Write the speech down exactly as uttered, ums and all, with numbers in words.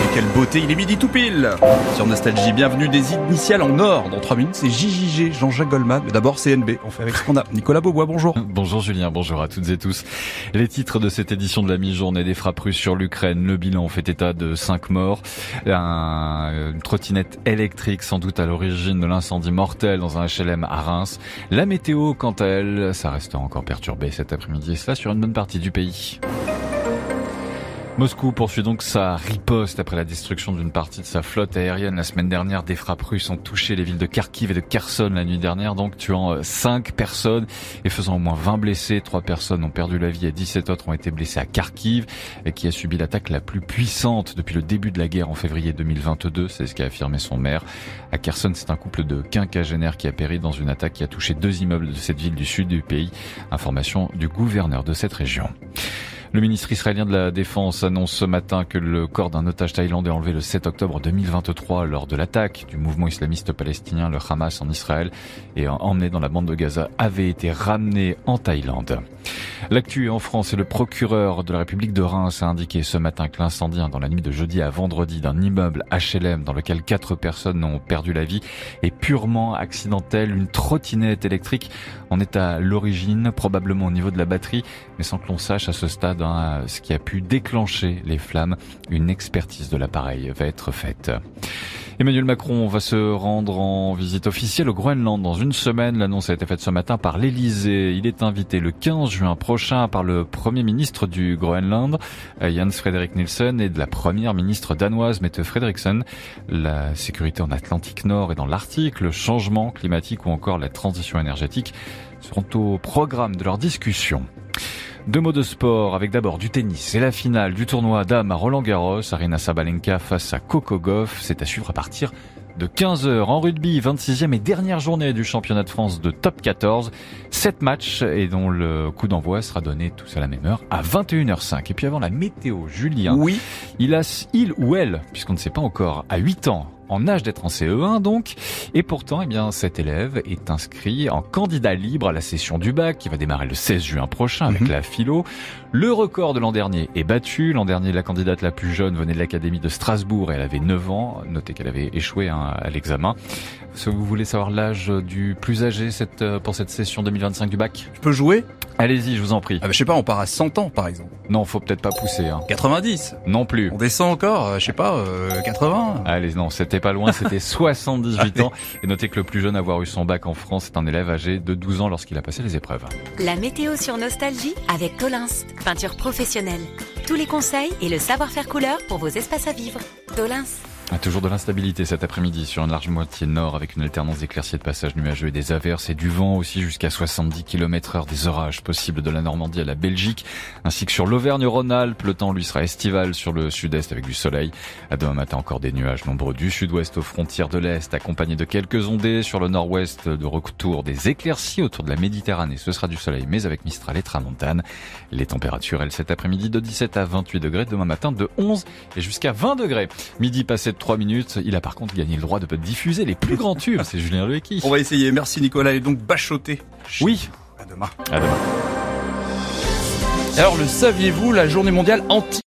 quelle beauté, il est midi tout pile. Sur Nostalgie, bienvenue des initiales en or. Dans trois minutes, c'est J J G, Jean-Jacques Goldman. Mais d'abord, C N B. On fait avec ce qu'on a. Nicolas Beaubois, bonjour. Bonjour Julien, bonjour à toutes et tous. Les titres de cette édition de la mi-journée des frappes russes sur l'Ukraine. Le bilan fait état de cinq morts. Un, une trottinette électrique sans doute à l'origine de l'incendie mortel dans un H L M à Reims. La météo, quant à elle, ça reste encore perturbé cet après-midi. Et cela sur une bonne partie du pays. Moscou poursuit donc sa riposte après la destruction d'une partie de sa flotte aérienne la semaine dernière. Des frappes russes ont touché les villes de Kharkiv et de Kherson la nuit dernière, donc tuant cinq personnes et faisant au moins vingt blessés. Trois personnes ont perdu la vie et dix-sept autres ont été blessées à Kharkiv, qui a subi l'attaque la plus puissante depuis le début de la guerre en février deux mille vingt-deux. C'est ce qu'a affirmé son maire. À Kherson, c'est un couple de quinquagénaires qui a péri dans une attaque qui a touché deux immeubles de cette ville du sud du pays. Information du gouverneur de cette région. Le ministre israélien de la Défense annonce ce matin que le corps d'un otage thaïlandais enlevé le sept octobre deux mille vingt-trois lors de l'attaque du mouvement islamiste palestinien, le Hamas, en Israël et emmené dans la bande de Gaza avait été ramené en Thaïlande. L'actu en France, et le procureur de la République de Reims a indiqué ce matin que l'incendie dans la nuit de jeudi à vendredi d'un immeuble H L M dans lequel quatre personnes ont perdu la vie est purement accidentel. Une trottinette électrique en est à l'origine, probablement au niveau de la batterie, mais sans que l'on sache à ce stade hein, ce qui a pu déclencher les flammes. Une expertise de l'appareil va être faite. Emmanuel Macron va se rendre en visite officielle au Groenland dans une semaine. L'annonce a été faite ce matin par l'Elysée. Il est invité le quinze juin prochain par le Premier ministre du Groenland, Jens Frederik Nielsen, et de la Première ministre danoise, Mette Frederiksen. La sécurité en Atlantique Nord et dans l'Arctique, le changement climatique ou encore la transition énergétique seront au programme de leur discussion. Deux mots de sport, avec d'abord du tennis et la finale du tournoi dames à Roland-Garros. Aryna Sabalenka face à Coco Gauff. C'est à suivre à partir de quinze heures. En rugby, vingt-sixième et dernière journée du championnat de France de top quatorze. Sept matchs et dont le coup d'envoi sera donné tous à la même heure à vingt et une heures cinq. Et puis avant la météo, Julien. Oui. Il a, il ou elle, puisqu'on ne sait pas encore, à huit ans. En âge d'être en C E un donc, et pourtant, eh bien, cet élève est inscrit en candidat libre à la session du bac qui va démarrer le seize juin prochain avec mmh. la philo. Le record de l'an dernier est battu. L'an dernier, la candidate la plus jeune venait de l'académie de Strasbourg et elle avait neuf ans. Notez qu'elle avait échoué hein, à l'examen. Est-ce que vous voulez savoir l'âge du plus âgé cette, pour cette session deux mille vingt-cinq du bac? Je peux jouer? Allez-y, je vous en prie. Ah bah, je sais pas, on part à cent ans par exemple. Non, faut peut-être pas pousser. Hein. quatre-vingt-dix. Non plus. On descend encore, je sais pas, euh, quatre-vingts. Allez, non, c'était pas loin, c'était soixante-dix-huit ans. Et notez que le plus jeune à avoir eu son bac en France est un élève âgé de douze ans lorsqu'il a passé les épreuves. La météo sur Nostalgie avec Tolins, peinture professionnelle. Tous les conseils et le savoir-faire couleur pour vos espaces à vivre. Tolins. Toujours de l'instabilité cet après-midi sur une large moitié nord avec une alternance d'éclaircies et de passages nuageux et des averses et du vent aussi jusqu'à soixante-dix kilomètres heure, des orages possibles de la Normandie à la Belgique ainsi que sur l'Auvergne-Rhône-Alpes. Le temps lui sera estival sur le sud-est avec du soleil. À demain matin encore des nuages nombreux du sud-ouest aux frontières de l'est accompagnés de quelques ondées. Sur le nord-ouest de retour des éclaircies autour de la Méditerranée. Ce sera du soleil mais avec Mistral et Tramontane. Les températures elles cet après-midi de dix-sept à vingt-huit degrés. Demain matin de onze et jusqu'à vingt degrés. Midi passé de trois minutes. Il a par contre gagné le droit de diffuser les plus grands tubes. C'est Julien Lecqui. On va essayer. Merci Nicolas. Et donc bachoté. Oui. À demain. À demain. Alors le saviez-vous, la journée mondiale anti